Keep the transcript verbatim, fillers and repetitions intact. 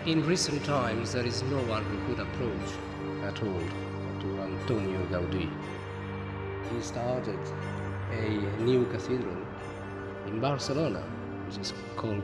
In recent times, there is no one who could approach at all to Antonio Gaudí. He started a new cathedral in Barcelona, which is called